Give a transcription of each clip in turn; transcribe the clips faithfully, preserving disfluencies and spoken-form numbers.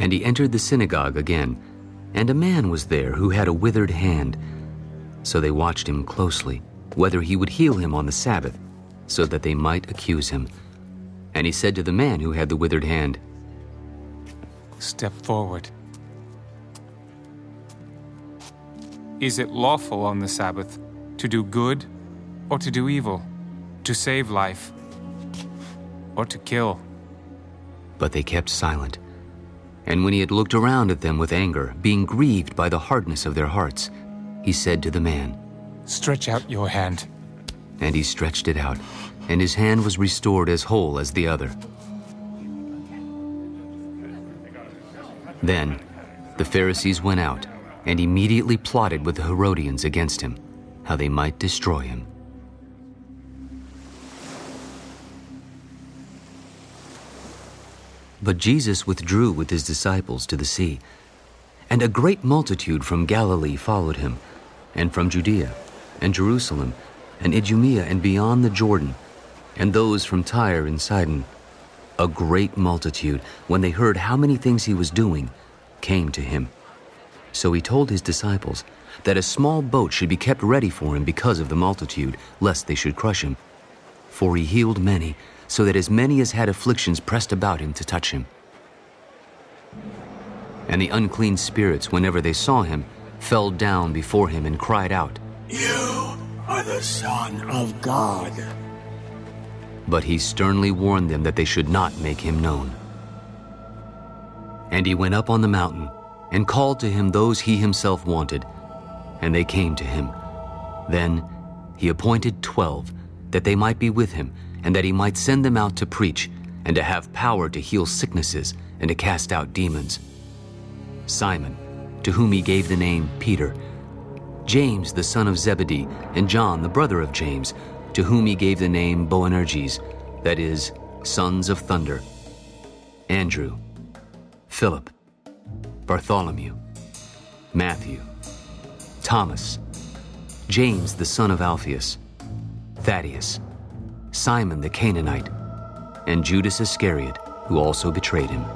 And he entered the synagogue again, and a man was there who had a withered hand. So they watched him closely, whether he would heal him on the Sabbath, so that they might accuse him. And he said to the man who had the withered hand, "Step forward. Is it lawful on the Sabbath to do good or to do evil, to save life or to kill?" But they kept silent. And when he had looked around at them with anger, being grieved by the hardness of their hearts, he said to the man, "Stretch out your hand." And he stretched it out, and his hand was restored as whole as the other. Then the Pharisees went out and immediately plotted with the Herodians against him, how they might destroy him. But Jesus withdrew with his disciples to the sea, and a great multitude from Galilee followed him, and from Judea, and Jerusalem, and Idumea, and beyond the Jordan, and those from Tyre and Sidon. A great multitude, when they heard how many things he was doing, came to him. So he told his disciples that a small boat should be kept ready for him because of the multitude, lest they should crush him. For he healed many, so that as many as had afflictions pressed about him to touch him. And the unclean spirits, whenever they saw him, fell down before him and cried out, "You are the Son of God." But he sternly warned them that they should not make him known. And he went up on the mountain and called to him those he himself wanted, and they came to him. Then he appointed twelve, that they might be with him, and that he might send them out to preach, and to have power to heal sicknesses, and to cast out demons. Simon, to whom he gave the name Peter, James the son of Zebedee, and John the brother of James, to whom he gave the name Boanerges, that is, sons of thunder, Andrew, Philip, Bartholomew, Matthew, Thomas, James the son of Alphaeus, Thaddeus, Simon the Canaanite, and Judas Iscariot, who also betrayed him.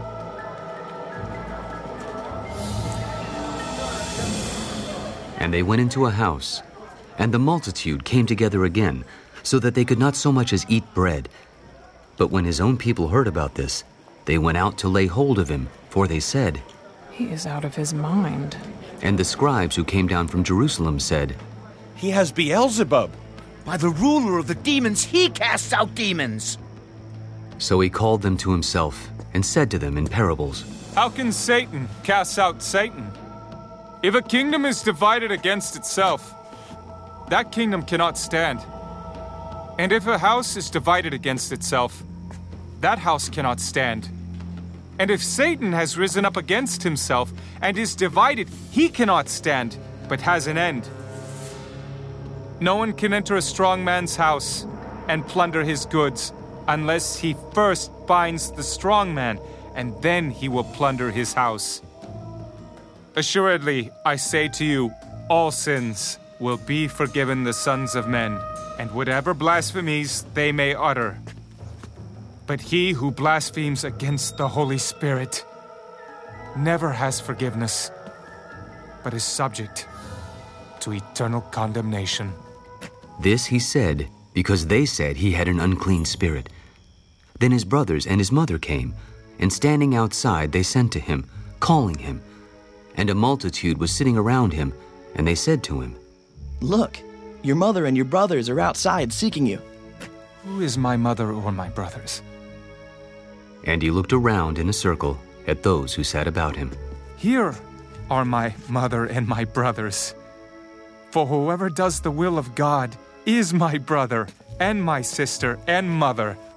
And they went into a house, and the multitude came together again, so that they could not so much as eat bread. But when his own people heard about this, they went out to lay hold of him, for they said, "He is out of his mind." And the scribes who came down from Jerusalem said, "He has Beelzebub. By the ruler of the demons, he casts out demons." So he called them to himself and said to them in parables, How can Satan cast out Satan? If a kingdom is divided against itself, that kingdom cannot stand. And if a house is divided against itself, that house cannot stand. And if Satan has risen up against himself and is divided, he cannot stand, but has an end. No one can enter a strong man's house and plunder his goods unless he first binds the strong man, and then he will plunder his house. Assuredly, I say to you, all sins will be forgiven the sons of men, and whatever blasphemies they may utter. But he who blasphemes against the Holy Spirit never has forgiveness, but is subject to eternal condemnation. This he said because they said he had an unclean spirit. Then his brothers and his mother came, and standing outside they sent to him, calling him. And a multitude was sitting around him, and they said to him, "Look, your mother and your brothers are outside seeking you." Who is my mother or my brothers? And he looked around in a circle at those who sat about him. Here are my mother and my brothers. For whoever does the will of God is my brother and my sister and mother.